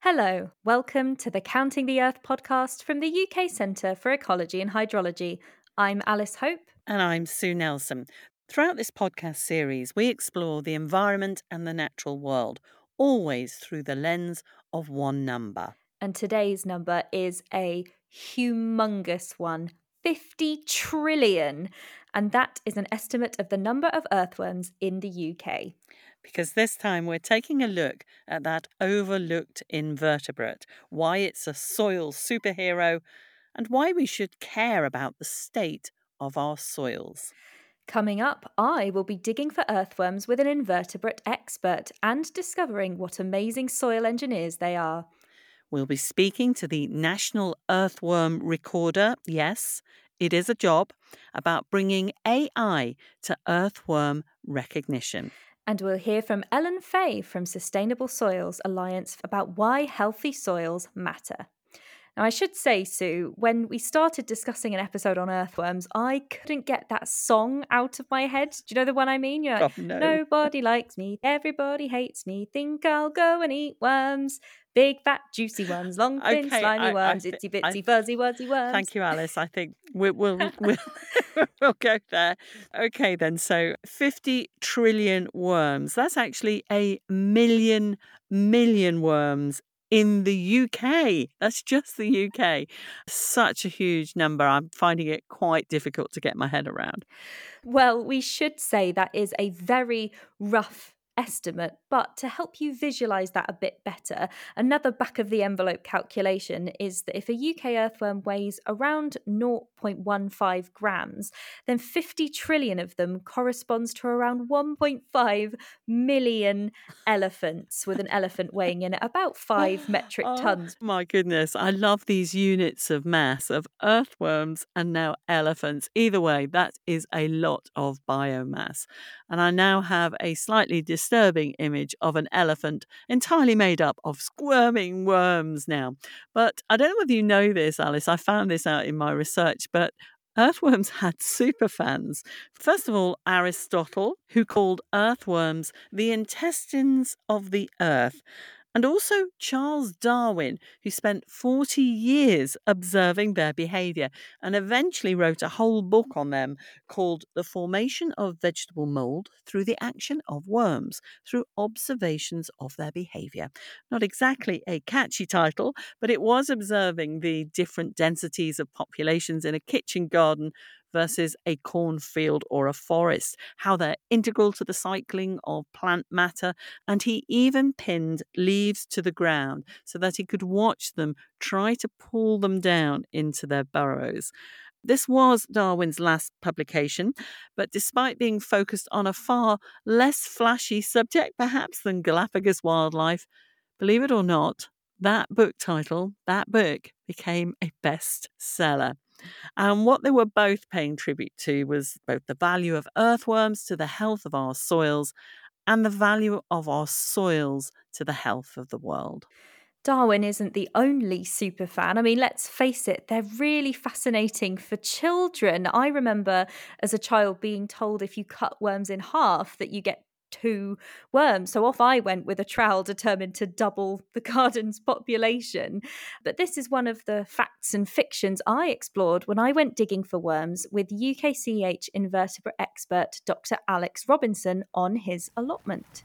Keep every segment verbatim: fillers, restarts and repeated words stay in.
Hello, welcome to the Counting the Earth podcast from the U K Centre for Ecology and Hydrology. I'm Alice Hope. And I'm Sue Nelson. Throughout this podcast series, we explore the environment and the natural world, always through the lens of one number. And today's number is a humongous one, fifty trillion. And that is an estimate of the number of earthworms in the U K. Because this time we're taking a look at that overlooked invertebrate, why it's a soil superhero, and why we should care about the state of our soils. Coming up, I will be digging for earthworms with an invertebrate expert and discovering what amazing soil engineers they are. We'll be speaking to the National Earthworm Recorder, yes, it is a job, about bringing A I to earthworm recognition. And we'll hear from Ellen Fay from Sustainable Soils Alliance about why healthy soils matter. Now, I should say, Sue, when we started discussing an episode on earthworms, I couldn't get that song out of my head. Do you know the one I mean? You're like, Oh, no. Nobody likes me, everybody hates me, think I'll go and eat worms. Big, fat, juicy ones, long, thin, Okay, slimy I- I worms, thi- itsy, I- bitsy, fuzzy, wuzzy worms. Thank you, Alice. I think we, we'll, we'll, we'll go there. Okay, then. So fifty trillion worms. That's actually a million, million worms in the U K. That's just the U K. Such a huge number. I'm finding it quite difficult to get my head around. Well, we should say that is a very rough estimate, but to help you visualise that a bit better, another back of the envelope calculation is that if a U K earthworm weighs around zero point one five grams, then fifty trillion of them corresponds to around one point five million elephants, with an elephant weighing in at about five metric Oh, tons. my goodness. I love these units of mass of earthworms and now elephants. Either way, that is a lot of biomass. And I now have a slightly disturbing image of an elephant entirely made up of squirming worms now. But I don't know whether you know this, Alice. I found this out in my research, but earthworms had superfans. First of all, Aristotle, who called earthworms the intestines of the earth. And also Charles Darwin, who spent forty years observing their behaviour and eventually wrote a whole book on them called The Formation of Vegetable Mould Through the Action of Worms, through observations of their behaviour. Not exactly a catchy title, but it was observing the different densities of populations in a kitchen garden versus a cornfield or a forest, how they're integral to the cycling of plant matter, and he even pinned leaves to the ground so that he could watch them try to pull them down into their burrows. This was Darwin's last publication, but despite being focused on a far less flashy subject perhaps than Galapagos wildlife, believe it or not, that book title, that book became a bestseller. And what they were both paying tribute to was both the value of earthworms to the health of our soils and the value of our soils to the health of the world. Darwin isn't the only superfan. I mean, let's face it, they're really fascinating for children. I remember as a child being told if you cut worms in half that you get two worms. So off I went with a trowel determined to double the garden's population. But this is one of the facts and fictions I explored when I went digging for worms with U K C H invertebrate expert Doctor Alex Robinson on his allotment.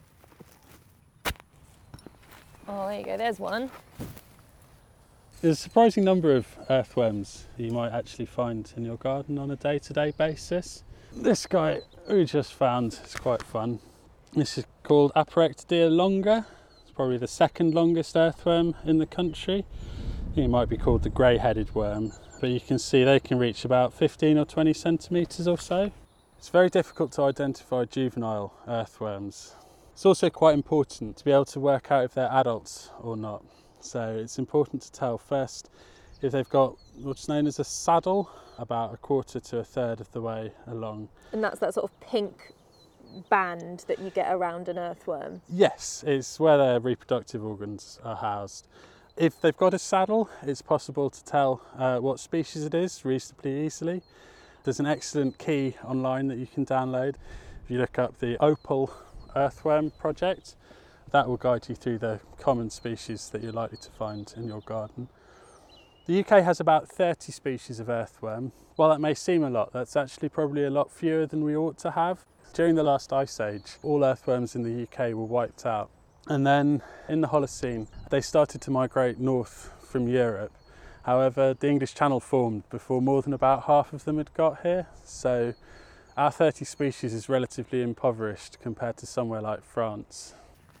Oh, there you go, there's one. There's a surprising number of earthworms you might actually find in your garden on a day-to-day basis. This guy we just found is quite fun. This is called Aparectodea longa. It's probably the second longest earthworm in the country. It might be called the grey-headed worm, but you can see they can reach about fifteen or twenty centimetres or so. It's very difficult to identify juvenile earthworms. It's also quite important to be able to work out if they're adults or not. So it's important to tell first if they've got what's known as a saddle, about a quarter to a third of the way along. And that's that sort of pink band that you get around an earthworm? Yes, it's where their reproductive organs are housed. If they've got a saddle, it's possible to tell uh, what species it is reasonably easily. There's an excellent key online that you can download. If you look up the Opal Earthworm Project, That will guide you through the common species that you're likely to find in your garden. The U K has about thirty species of earthworm. While that may seem a lot, that's actually probably a lot fewer than we ought to have. During the last ice age, all earthworms in the U K were wiped out. And then in the Holocene, they started to migrate north from Europe. However, the English Channel formed before more than about half of them had got here. So our thirty species is relatively impoverished compared to somewhere like France.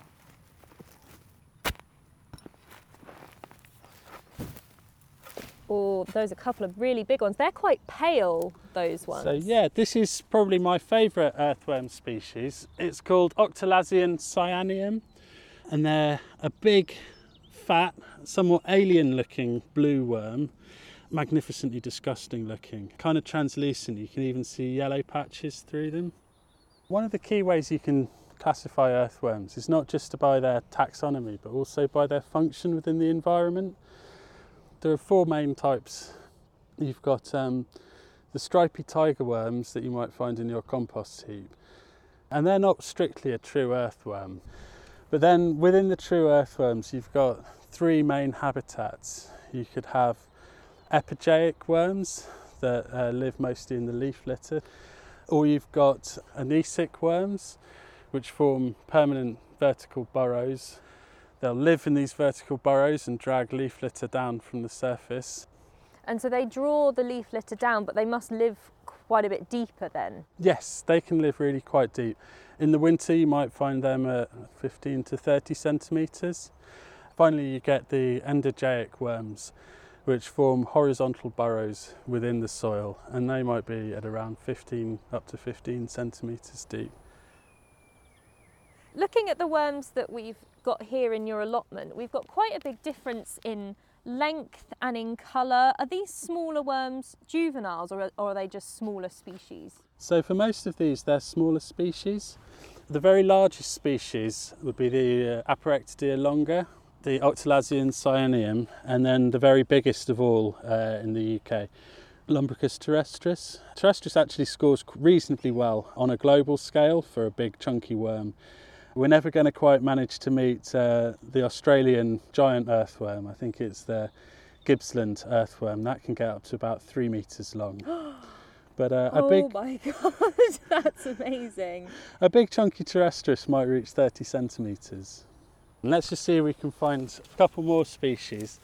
Oh, those are a couple of really big ones. They're quite pale, those ones. So yeah, this is probably my favourite earthworm species. It's called Octolazion cyaneum, and they're a big, fat, somewhat alien looking blue worm, magnificently disgusting looking, kind of translucent. You can even see yellow patches through them. One of the key ways you can classify earthworms is not just by their taxonomy, but also by their function within the environment. There are four main types. You've got um, the stripy tiger worms that you might find in your compost heap, and they're not strictly a true earthworm. But then within the true earthworms, you've got three main habitats. You could have epigeic worms that uh, live mostly in the leaf litter, or you've got anisic worms, which form permanent vertical burrows. They'll live in these vertical burrows and drag leaf litter down from the surface. And so they draw the leaf litter down, but they must live quite a bit deeper then. Yes, they can live really quite deep. In the winter you might find them at fifteen to thirty centimetres. Finally you get the endogeic worms, which form horizontal burrows within the soil, and they might be at around fifteen up to fifteen centimetres deep. Looking at the worms that we've got here in your allotment, we've got quite a big difference in length and in colour. Are these smaller worms juveniles, or are, or are they just smaller species? So for most of these, they're smaller species. The very largest species would be the uh, Aporectidae longa, the Octolazion cyaneum, and then the very biggest of all uh, in the U K, Lumbricus terrestris. Terrestris actually scores reasonably well on a global scale for a big chunky worm. We're never going to quite manage to meet uh, the Australian giant earthworm. I think it's the Gippsland earthworm. That can get up to about three metres long. But uh, a oh big, my god, that's amazing. A big chunky terrestris might reach thirty centimetres. And let's just see if we can find a couple more species.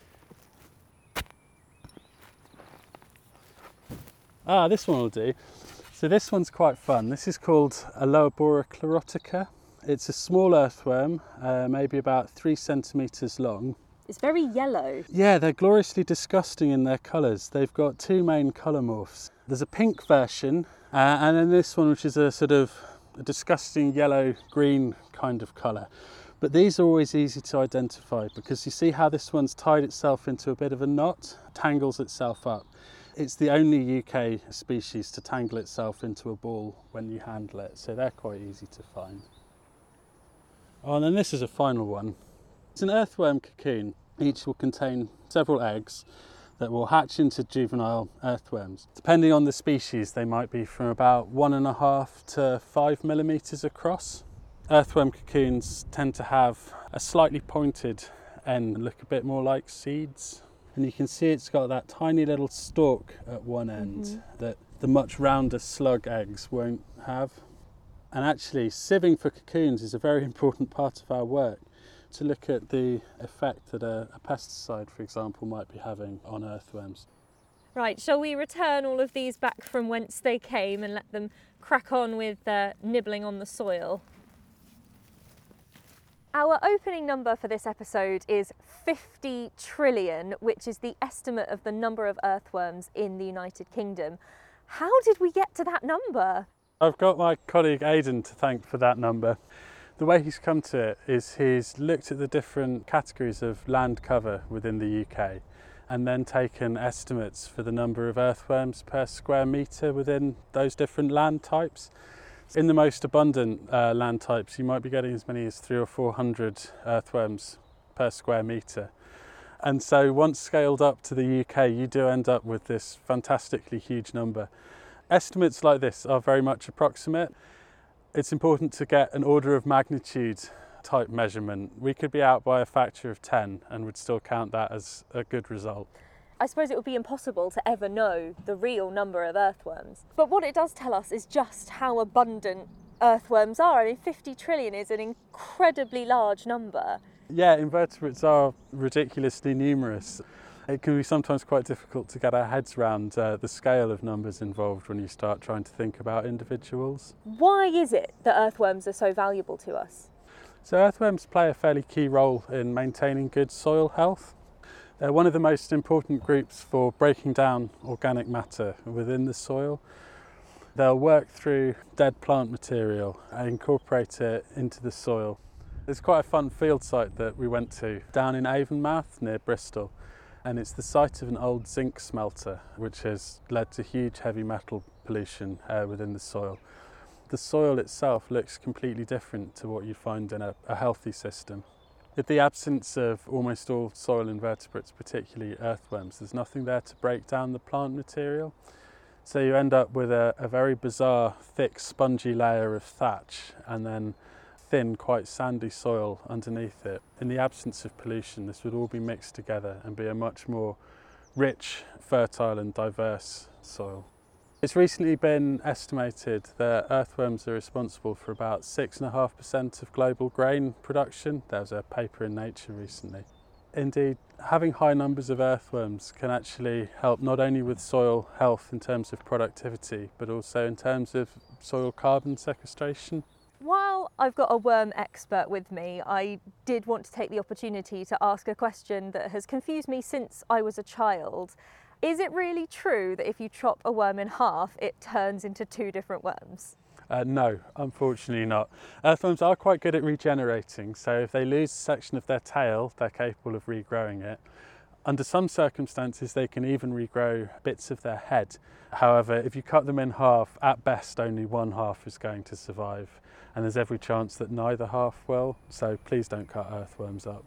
Ah, this one will do. So this one's quite fun. This is called Aloabora chlorotica. It's a small earthworm, uh, maybe about three centimetres long. It's very yellow. Yeah, they're gloriously disgusting in their colours. They've got two main colour morphs. There's a pink version, uh, and then this one, which is a sort of a disgusting yellow-green kind of colour. But these are always easy to identify because you see how this one's tied itself into a bit of a knot, tangles itself up. It's the only U K species to tangle itself into a ball when you handle it, so they're quite easy to find. Oh, and then this is a final one. It's an earthworm cocoon. Each will contain several eggs that will hatch into juvenile earthworms. Depending on the species, they might be from about one and a half to five millimetres across. Earthworm cocoons tend to have a slightly pointed end and look a bit more like seeds. And you can see it's got that tiny little stalk at one end mm-hmm. that the much rounder slug eggs won't have. And actually, sieving for cocoons is a very important part of our work, to look at the effect that a, a pesticide, for example, might be having on earthworms. Right, shall we return all of these back from whence they came and let them crack on with uh, nibbling on the soil? Our opening number for this episode is fifty trillion, which is the estimate of the number of earthworms in the United Kingdom. How did we get to that number? I've got my colleague Aidan to thank for that number. The way he's come to it is he's looked at the different categories of land cover within the U K and then taken estimates for the number of earthworms per square metre within those different land types. In the most abundant uh, land types, you might be getting as many as three or four hundred earthworms per square metre. And so once scaled up to the U K, you do end up with this fantastically huge number. Estimates like this are very much approximate. It's important to get an order of magnitude type measurement, we could be out by a factor of ten and would still count that as a good result. I suppose it would be impossible to ever know the real number of earthworms. But what it does tell us is just how abundant earthworms are. I mean, fifty trillion is an incredibly large number. Yeah, invertebrates are ridiculously numerous. It can be sometimes quite difficult to get our heads around uh, the scale of numbers involved when you start trying to think about individuals. Why is it that earthworms are so valuable to us? So earthworms play a fairly key role in maintaining good soil health. They're one of the most important groups for breaking down organic matter within the soil. They'll work through dead plant material and incorporate it into the soil. There's quite a fun field site that we went to down in Avonmouth near Bristol, and it's the site of an old zinc smelter which has led to huge heavy metal pollution uh, within the soil. The soil itself looks completely different to what you find in a, a healthy system. With the absence of almost all soil invertebrates, particularly earthworms, there's nothing there to break down the plant material. So you end up with a, a very bizarre, thick, spongy layer of thatch and then thin, quite sandy soil underneath it. In the absence of pollution, this would all be mixed together and be a much more rich, fertile and diverse soil. It's recently been estimated that earthworms are responsible for about six point five percent of global grain production. There was a paper in Nature recently. Indeed, having high numbers of earthworms can actually help not only with soil health in terms of productivity, but also in terms of soil carbon sequestration. While I've got a worm expert with me, I did want to take the opportunity to ask a question that has confused me since I was a child. Is it really true that if you chop a worm in half, it turns into two different worms? Uh, no, unfortunately not. Earthworms are quite good at regenerating, so if they lose a section of their tail, they're capable of regrowing it. Under some circumstances, they can even regrow bits of their head. However, if you cut them in half, at best only one half is going to survive, and there's every chance that neither half will, so please don't cut earthworms up.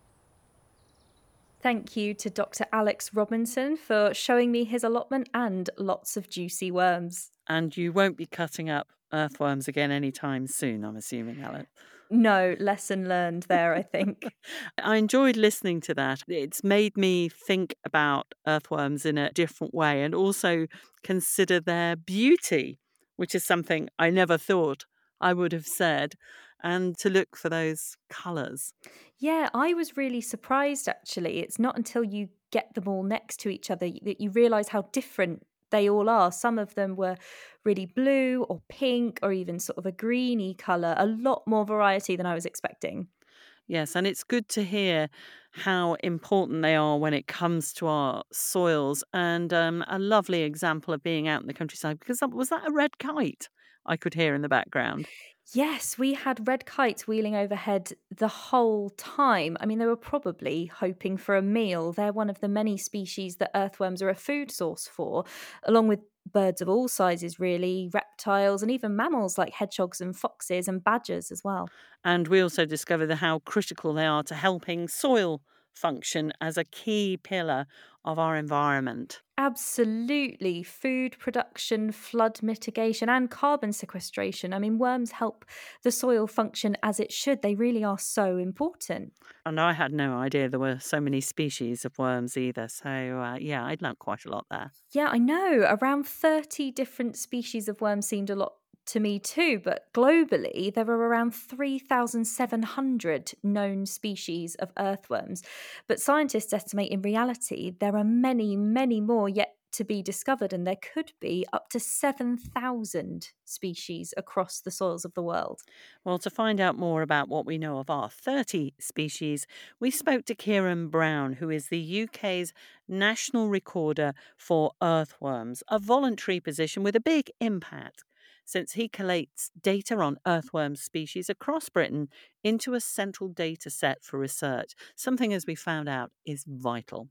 Thank you to Doctor Alex Robinson for showing me his allotment and lots of juicy worms. And you won't be cutting up earthworms again anytime soon, I'm assuming, Alex. No, lesson learned there, I think. I enjoyed listening to that. It's made me think about earthworms in a different way and also consider their beauty, which is something I never thought I would have said, and to look for those colours. Yeah, I was really surprised actually. It's not until you get them all next to each other that you realise how different they all are. Some of them were really blue or pink or even sort of a greeny colour, a lot more variety than I was expecting. Yes, and it's good to hear how important they are when it comes to our soils, and um, a lovely example of being out in the countryside, because that, was that a red kite I could hear in the background? Yes, we had red kites wheeling overhead the whole time. I mean, they were probably hoping for a meal. They're one of the many species that earthworms are a food source for, along with birds of all sizes, really, reptiles, and even mammals like hedgehogs and foxes and badgers as well. And we also discovered how critical they are to helping soil function as a key pillar of our environment. Absolutely. Food production, flood mitigation, and carbon sequestration. I mean, worms help the soil function as it should. They really are so important. And I had no idea there were so many species of worms either. So, uh, yeah, I'd learnt quite a lot there. Yeah, I know. Around thirty different species of worms seemed a lot to me too, but globally there are around three thousand seven hundred known species of earthworms. But scientists estimate in reality there are many, many more yet to be discovered, and there could be up to seven thousand species across the soils of the world. Well, to find out more about what we know of our thirty species, we spoke to Kieran Brown, who is the U K's National Recorder for Earthworms, a voluntary position with a big impact, since he collates data on earthworm species across Britain into a central data set for research, something, as we found out, is vital.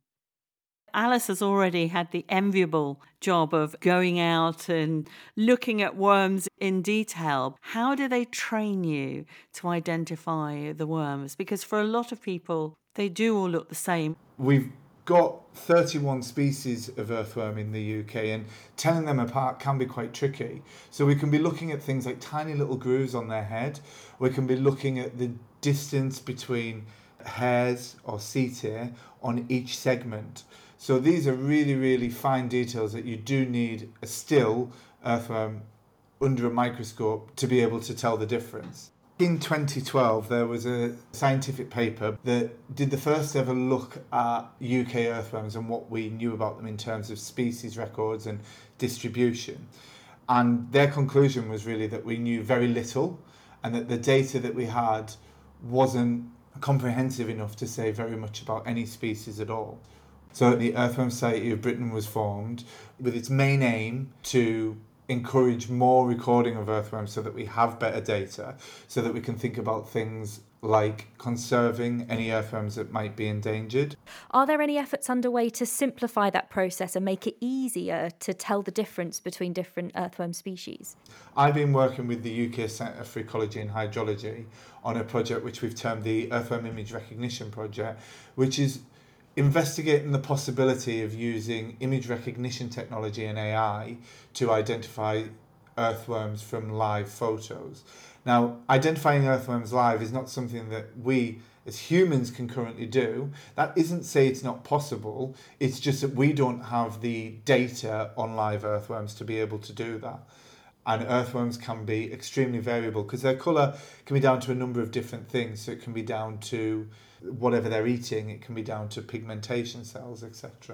Alice has already had the enviable job of going out and looking at worms in detail. How do they train you to identify the worms? Because for a lot of people, they do all look the same. We've got thirty-one species of earthworm in the U K, and telling them apart can be quite tricky. So we can be looking at things like tiny little grooves on their head. We can be looking at the distance between hairs or setae on each segment. So these are really, really fine details that you do need a still earthworm under a microscope to be able to tell the difference. In twenty twelve, there was a scientific paper that did the first ever look at U K earthworms and what we knew about them in terms of species records and distribution. And their conclusion was really that we knew very little, and that the data that we had wasn't comprehensive enough to say very much about any species at all. So the Earthworm Society of Britain was formed with its main aim to encourage more recording of earthworms so that we have better data, so that we can think about things like conserving any earthworms that might be endangered. Are there any efforts underway to simplify that process and make it easier to tell the difference between different earthworm species? I've been working with the U K Centre for Ecology and Hydrology on a project which we've termed the Earthworm Image Recognition Project, which is investigating the possibility of using image recognition technology and A I to identify earthworms from live photos. Now, identifying earthworms live is not something that we as humans can currently do. That isn't to say it's not possible, it's just that we don't have the data on live earthworms to be able to do that. And earthworms can be extremely variable because their colour can be down to a number of different things. So it can be down to whatever they're eating, it can be down to pigmentation cells, et cetera.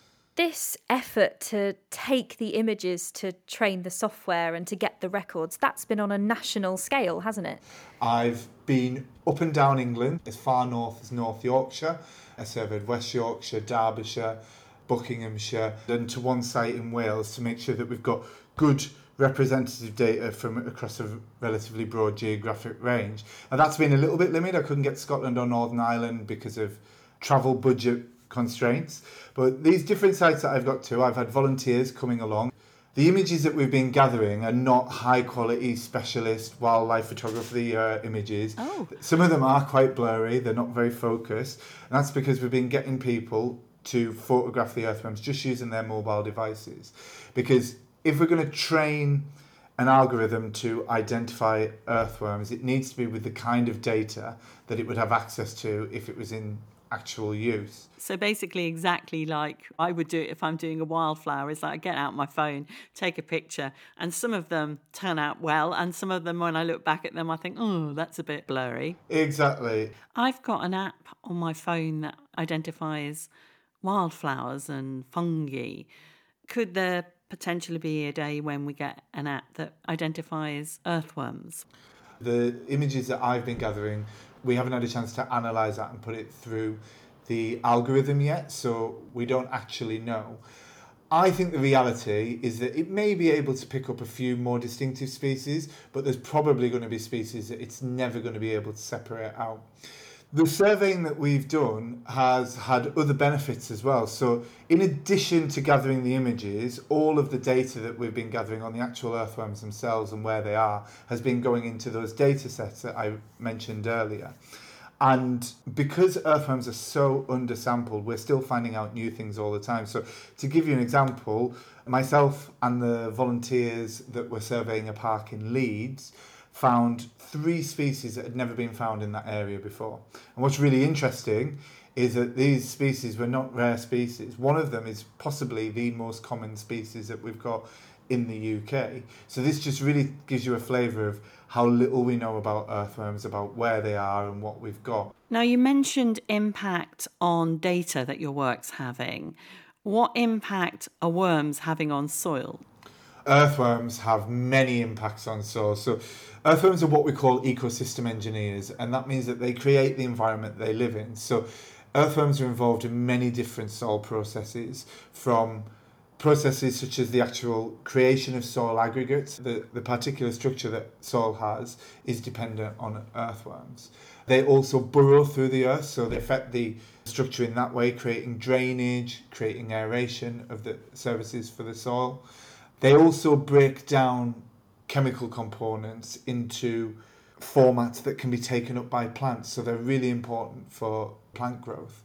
This effort to take the images to train the software and to get the records, that's been on a national scale, hasn't it? I've been up and down England, as far north as North Yorkshire. I surveyed West Yorkshire, Derbyshire, Buckinghamshire, and to one site in Wales to make sure that we've got good representative data from across a relatively broad geographic range. And that's been a little bit limited. I couldn't get Scotland or Northern Ireland because of travel budget constraints. But these different sites that I've got to, I've had volunteers coming along. The images that we've been gathering are not high quality specialist wildlife photography uh, images. Oh. Some of them are quite blurry, they're not very focused. And that's because we've been getting people to photograph the earthworms just using their mobile devices. Because if we're going to train an algorithm to identify earthworms, it needs to be with the kind of data that it would have access to if it was in actual use. So basically exactly like I would do it if I'm doing a wildflower, is like I get out my phone, take a picture, and some of them turn out well, and some of them when I look back at them I think, oh, that's a bit blurry. Exactly. I've got an app on my phone that identifies wildflowers and fungi. Could there potentially be a day when we get an app that identifies earthworms? The images that I've been gathering, we haven't had a chance to analyse that and put it through the algorithm yet, so we don't actually know. I think the reality is that it may be able to pick up a few more distinctive species, but there's probably going to be species that it's never going to be able to separate out. The surveying that we've done has had other benefits as well. So in addition to gathering the images, all of the data that we've been gathering on the actual earthworms themselves and where they are has been going into those data sets that I mentioned earlier. And because earthworms are so undersampled, we're still finding out new things all the time. So to give you an example, myself and the volunteers that were surveying a park in Leeds found three species that had never been found in that area before. And what's really interesting is that these species were not rare species. One of them is possibly the most common species that we've got in the U K. So this just really gives you a flavour of how little we know about earthworms, about where they are and what we've got. Now, you mentioned impact on data that your work's having. What impact are worms having on soil? Earthworms have many impacts on soil. So earthworms are what we call ecosystem engineers, and that means that they create the environment they live in. So earthworms are involved in many different soil processes, from processes such as the actual creation of soil aggregates. The, the particular structure that soil has is dependent on earthworms. They also burrow through the earth, so they affect the structure in that way, creating drainage, creating aeration of the services for the soil. They also break down chemical components into formats that can be taken up by plants, so they're really important for plant growth.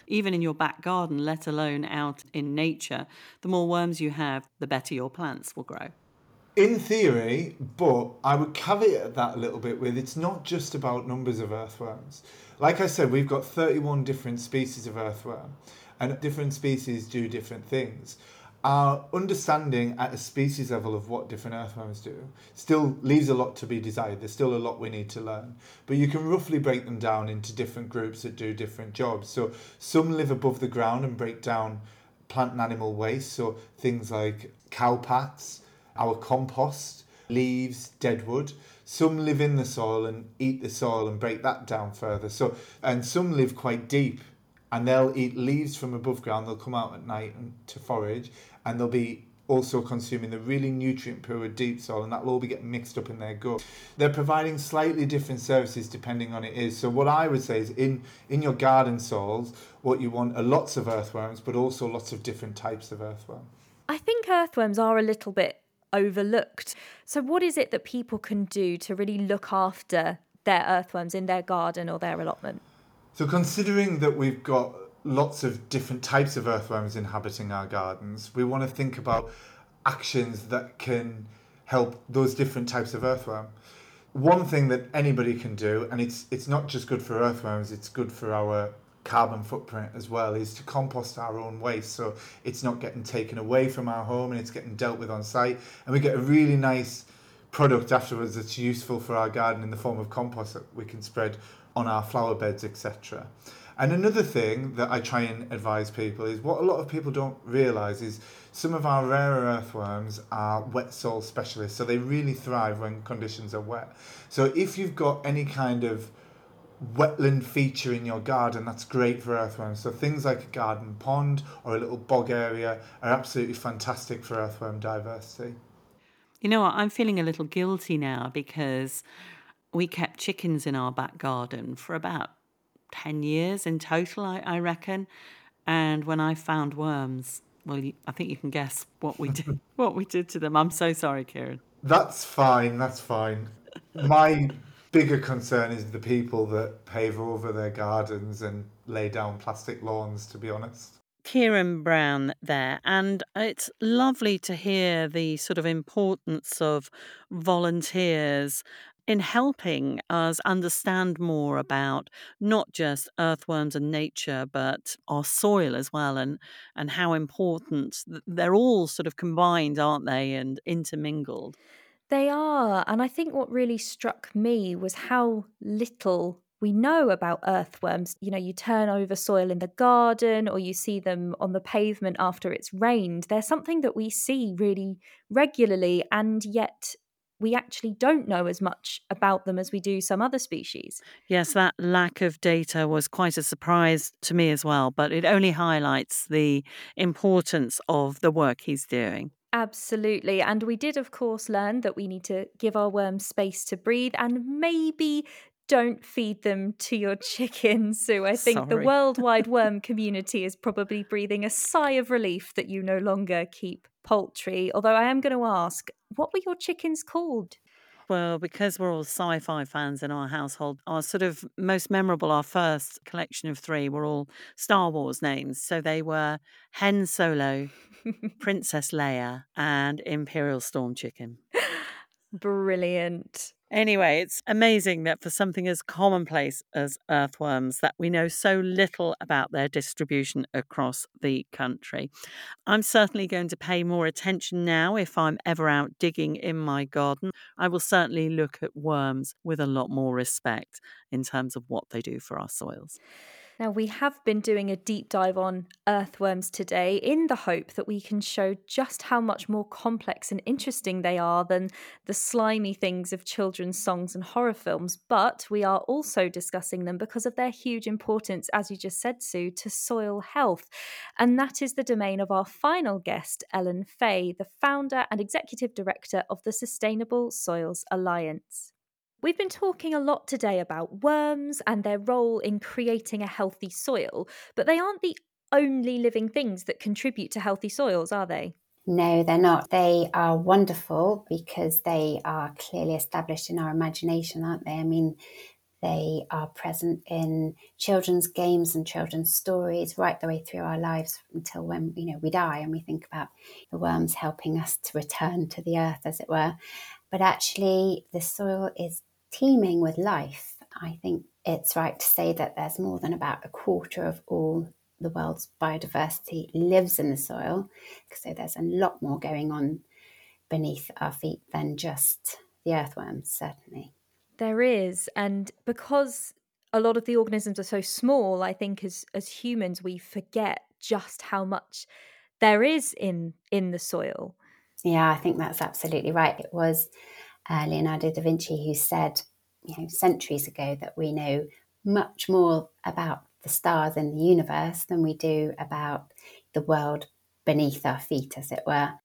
even in your back garden, let alone out in nature, the more worms you have, the better your plants will grow. In theory, but I would caveat that a little bit with it's not just about numbers of earthworms. Like I said, we've got thirty-one different species of earthworm, and different species do different things. Our understanding at a species level of what different earthworms do still leaves a lot to be desired. There's still a lot we need to learn. But you can roughly break them down into different groups that do different jobs. So some live above the ground and break down plant and animal waste. So things like cow pats, our compost, leaves, deadwood. Some live in the soil and eat the soil and break that down further. So, and some live quite deep and they'll eat leaves from above ground. They'll come out at night and, to forage, and they'll be also consuming the really nutrient poor deep soil, and that will all be getting mixed up in their gut. They're providing slightly different services depending on it is. So what I would say is in, in your garden soils, what you want are lots of earthworms, but also lots of different types of earthworm. I think earthworms are a little bit overlooked. So what is it that people can do to really look after their earthworms in their garden or their allotment? So considering that we've got lots of different types of earthworms inhabiting our gardens, we want to think about actions that can help those different types of earthworm. One thing that anybody can do, and it's it's not just good for earthworms, it's good for our carbon footprint as well, is to compost our own waste, so it's not getting taken away from our home and it's getting dealt with on site, and we get a really nice product afterwards that's useful for our garden in the form of compost that we can spread on our flower beds, et cetera. And another thing that I try and advise people is what a lot of people don't realise is some of our rarer earthworms are wet soil specialists, so they really thrive when conditions are wet. So if you've got any kind of wetland feature in your garden, that's great for earthworms. So things like a garden pond or a little bog area are absolutely fantastic for earthworm diversity. You know what, I'm feeling a little guilty now because we kept chickens in our back garden for about ten years in total, I, I reckon. And when I found worms, well, you, I think you can guess what we did, what we did to them. I'm so sorry, Kieran. That's fine, that's fine. My bigger concern is the people that pave over their gardens and lay down plastic lawns, to be honest. Kieran Brown there, and it's lovely to hear the sort of importance of volunteers in helping us understand more about not just earthworms and nature, but our soil as well, and, and how important they're all sort of combined, aren't they, and intermingled. They are. And I think what really struck me was how little we know about earthworms. You know, you turn over soil in the garden or you see them on the pavement after it's rained. They're something that we see really regularly, and yet we actually don't know as much about them as we do some other species. Yes, that lack of data was quite a surprise to me as well, but it only highlights the importance of the work he's doing. Absolutely. And we did, of course, learn that we need to give our worms space to breathe and maybe don't feed them to your chickens. So I think Sorry. the worldwide worm community is probably breathing a sigh of relief that you no longer keep poultry. Although I am going to ask, what were your chickens called? Well, because we're all sci-fi fans in our household, our sort of most memorable, our first collection of three were all Star Wars names. So they were Han Solo, Princess Leia, and Imperial Storm Chicken. Brilliant. Anyway, it's amazing that for something as commonplace as earthworms, that we know so little about their distribution across the country. I'm certainly going to pay more attention now if I'm ever out digging in my garden. I will certainly look at worms with a lot more respect in terms of what they do for our soils. Now, we have been doing a deep dive on earthworms today in the hope that we can show just how much more complex and interesting they are than the slimy things of children's songs and horror films. But we are also discussing them because of their huge importance, as you just said, Sue, to soil health. And that is the domain of our final guest, Ellen Fay, the founder and executive director of the Sustainable Soils Alliance. We've been talking a lot today about worms and their role in creating a healthy soil, but they aren't the only living things that contribute to healthy soils, are they? No, they're not. They are wonderful because they are clearly established in our imagination, aren't they? I mean, They are present in children's games and children's stories right the way through our lives until when, you know, we die and we think about the worms helping us to return to the earth, as it were. But actually, the soil is teeming with life. I think it's right to say that there's more than about a quarter of all the world's biodiversity lives in the soil. So there's a lot more going on beneath our feet than just the earthworms, certainly. There is. And because a lot of the organisms are so small, I think as, as humans, we forget just how much there is in, in the soil. Yeah, I think that's absolutely right. It was uh, Leonardo da Vinci who said, you know, centuries ago that we know much more about the stars in the universe than we do about the world beneath our feet, as it were.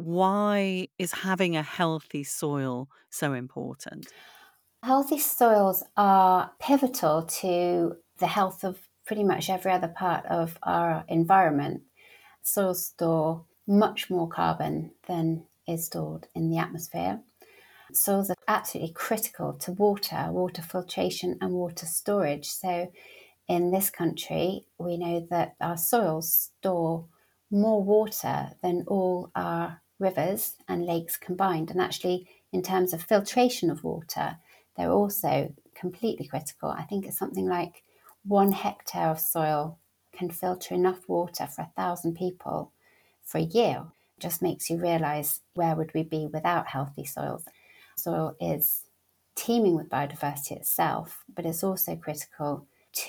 Why is having a healthy soil so important? Healthy soils are pivotal to the health of pretty much every other part of our environment. Soils store much more carbon than is stored in the atmosphere. Soils are absolutely critical to water, water filtration and water storage. So in this country, we know that our soils store more water than all our rivers and lakes combined. And actually, in terms of filtration of water, they're also completely critical. I think it's something like one hectare of soil can filter enough water for a thousand people for a year. It just makes you realise where would we be without healthy soils. Soil is teeming with biodiversity itself, but it's also critical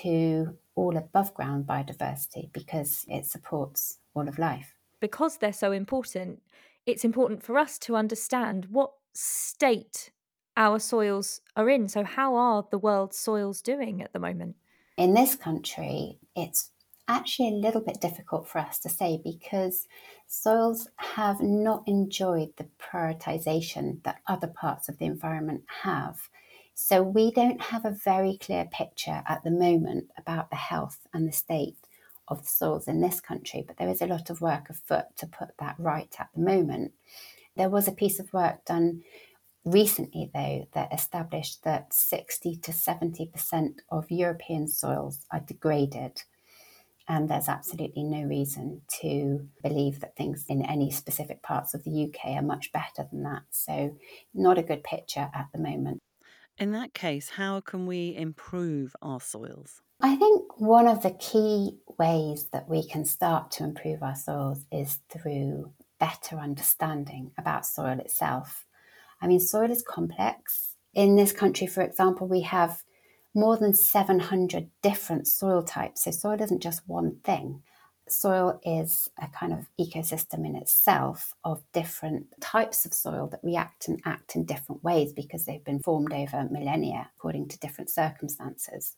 to all above ground biodiversity because it supports all of life. Because they're so important, it's important for us to understand what state our soils are in. So how are the world's soils doing at the moment? In this country, it's actually a little bit difficult for us to say because soils have not enjoyed the prioritisation that other parts of the environment have. So we don't have a very clear picture at the moment about the health and the state of the soils in this country, but there is a lot of work afoot to put that right at the moment. There was a piece of work done recently, though, that established that sixty to seventy percent of European soils are degraded. And there's absolutely no reason to believe that things in any specific parts of the U K are much better than that. So not a good picture at the moment. In that case, how can we improve our soils? I think one of the key ways that we can start to improve our soils is through better understanding about soil itself. I mean, soil is complex. In this country, for example, we have more than seven hundred different soil types. So soil isn't just one thing. Soil is a kind of ecosystem in itself of different types of soil that react and act in different ways because they've been formed over millennia according to different circumstances.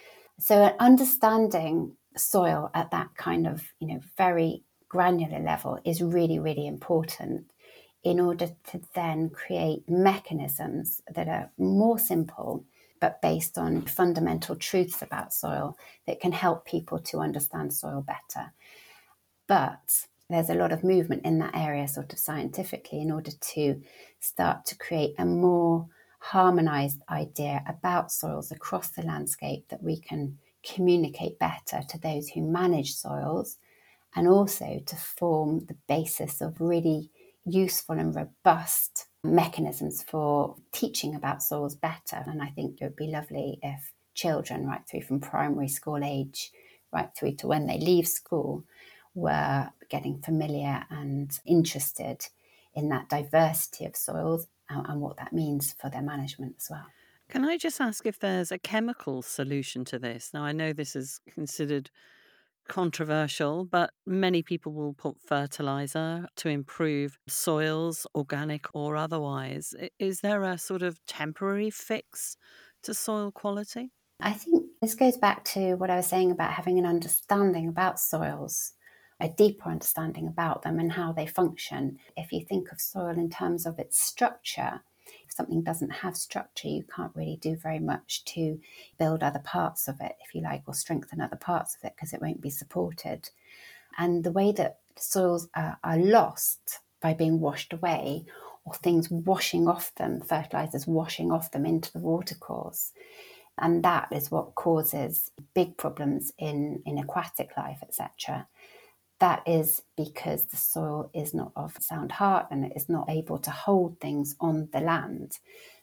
So understanding soil at that kind of, you know, very granular level is really, really important in order to then create mechanisms that are more simple but based on fundamental truths about soil that can help people to understand soil better. But there's a lot of movement in that area sort of scientifically in order to start to create a more harmonized idea about soils across the landscape that we can communicate better to those who manage soils, and also to form the basis of really useful and robust mechanisms for teaching about soils better. And I think it would be lovely if children right through from primary school age right through to when they leave school were getting familiar and interested in that diversity of soils and, and what that means for their management as well. Can I just ask if there's a chemical solution to this? Now, I know this is considered controversial, but many people will put fertilizer to improve soils, organic or otherwise. Is there a sort of temporary fix to soil quality? I think this goes back to what I was saying about having an understanding about soils, a deeper understanding about them and how they function. If you think of soil in terms of its structure, if something doesn't have structure, you can't really do very much to build other parts of it, if you like, or strengthen other parts of it because it won't be supported. And the way that soils are, are lost by being washed away or things washing off them, fertilizers washing off them into the watercourse, And that is what causes big problems in, in aquatic life, et cetera. That is because the soil is not of sound heart and it is not able to hold things on the land.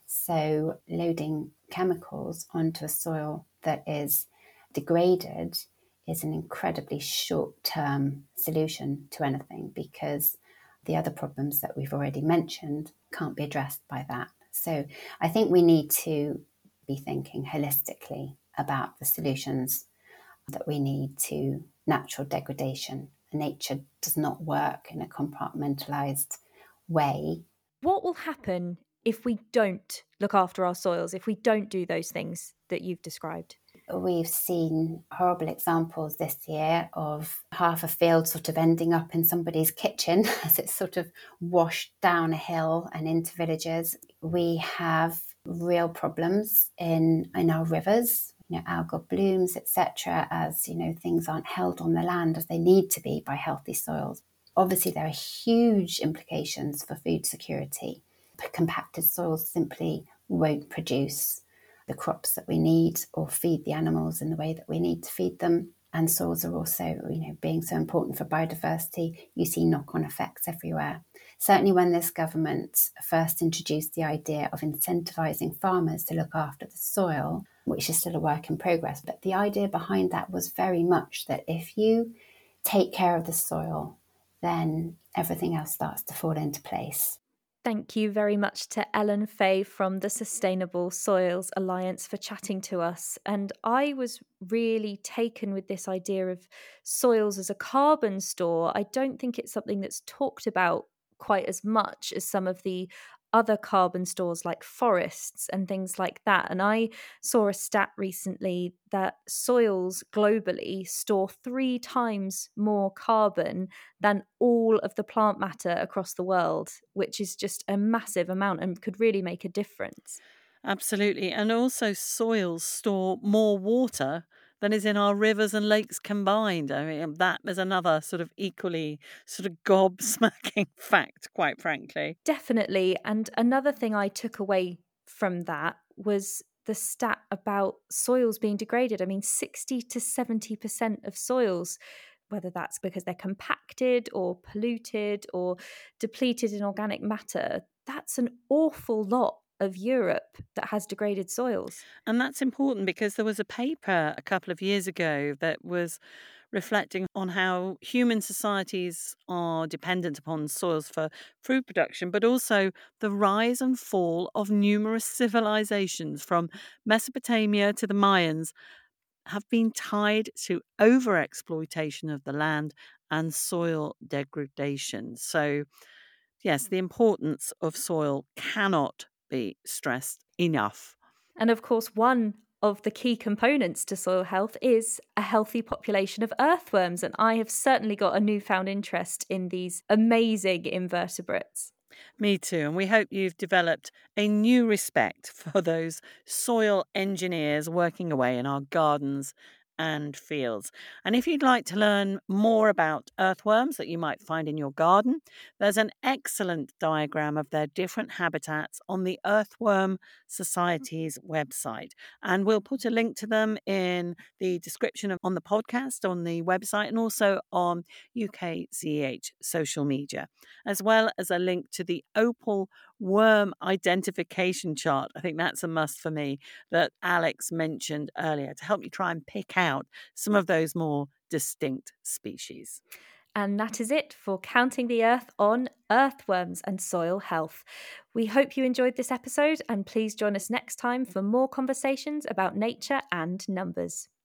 So loading chemicals onto a soil that is degraded is an incredibly short-term solution to anything, because the other problems that we've already mentioned can't be addressed by that. So I think we need to be thinking holistically about the solutions that we need to natural degradation. Nature does not work in a compartmentalized way. What will happen if we don't look after our soils, if we don't do those things that you've described? We've seen horrible examples this year of half a field sort of ending up in somebody's kitchen as it's sort of washed down a hill and into villages. We have real problems in, in our rivers, you know, algal blooms, et cetera, as, you know, things aren't held on the land as they need to be by healthy soils. Obviously, there are huge implications for food security. Compacted soils simply won't produce the crops that we need or feed the animals in the way that we need to feed them. And soils are also, you know, being so important for biodiversity, you see knock-on effects everywhere. Certainly when this government first introduced the idea of incentivising farmers to look after the soil, which is still a work in progress, but the idea behind that was very much that if you take care of the soil, then everything else starts to fall into place. Thank you very much to Ellen Fay from the Sustainable Soils Alliance for chatting to us. And I was really taken with this idea of soils as a carbon store. I don't think it's something that's talked about quite as much as some of the other carbon stores like forests and things like that. And I saw a stat recently that soils globally store three times more carbon than all of the plant matter across the world, which is just a massive amount and could really make a difference. Absolutely. And also soils store more water than is in our rivers and lakes combined. I mean, that is another sort of equally sort of gobsmacking fact, quite frankly. Definitely. And another thing I took away from that was the stat about soils being degraded. I mean, sixty to seventy percent of soils, whether that's because they're compacted or polluted or depleted in organic matter, that's an awful lot of Europe that has degraded soils. And that's important because there was a paper a couple of years ago that was reflecting on how human societies are dependent upon soils for food production, but also the rise and fall of numerous civilizations from Mesopotamia to the Mayans have been tied to overexploitation of the land and soil degradation. So, yes, the importance of soil cannot be stressed enough. And of course, one of the key components to soil health is a healthy population of earthworms. And I have certainly got a newfound interest in these amazing invertebrates. Me too. And we hope you've developed a new respect for those soil engineers working away in our gardens and fields. And if you'd like to learn more about earthworms that you might find in your garden, there's an excellent diagram of their different habitats on the Earthworm Society's website. And we'll put a link to them in the description of, on the podcast, on the website, and also on U K C E H social media, as well as a link to the opal worm identification chart. I think that's a must for me, that Alex mentioned earlier, to help you try and pick out some of those more distinct species. And that is it for Counting the Earth on earthworms and soil health. We hope you enjoyed this episode, and please join us next time for more conversations about nature and numbers.